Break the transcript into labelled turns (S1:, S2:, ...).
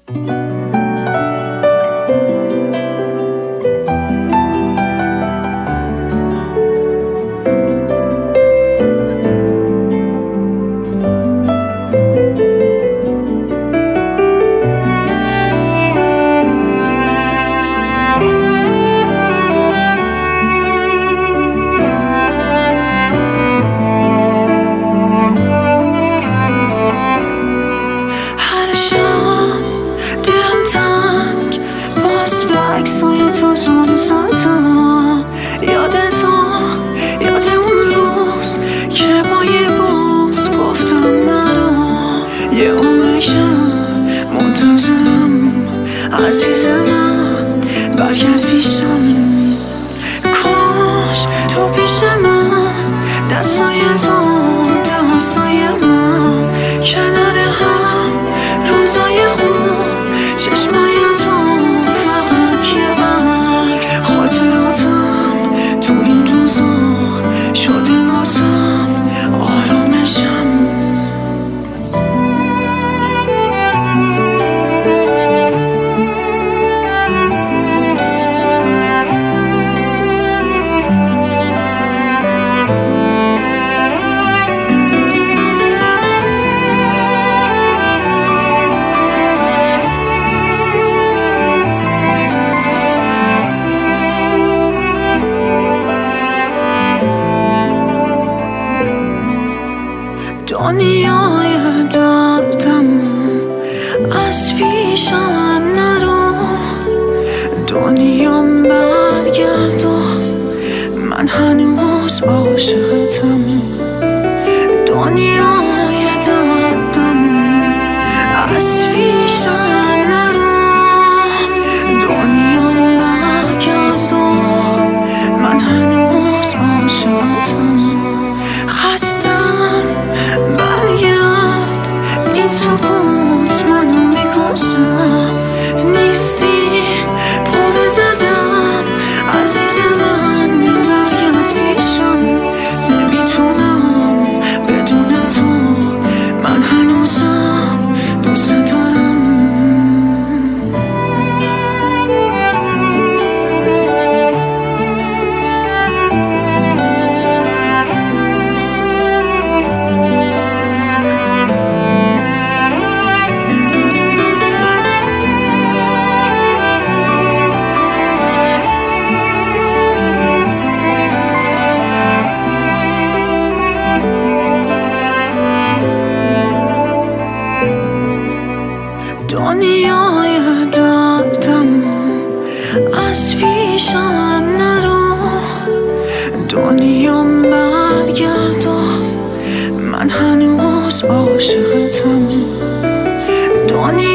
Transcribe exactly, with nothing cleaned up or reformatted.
S1: عزیز من برگرد پیشم، کاش تو پیش من، دستای تو دستای من، کنار هم روزای خوب، چشمای تو فقط یه عکس، خاطراتم تو این روزا شده واسم آرامشم. دنیای دردم از پیشم نرو، دنیام برگرد و من هنوز عاشقتم. دنیای دردم از پیشم نرو، دنیام برگرد و من هنوز عاشقتم. خستم برگرد، این سکوت منو میکشه، نیستی پر دردم عزیز من، برگرد پیشم، نمیتونم بدون تو، من هنوزم دوست دارم. دنیای دردم از پیشم نرو، دنیام برگرد و من هنوز عاشقتم. دنیا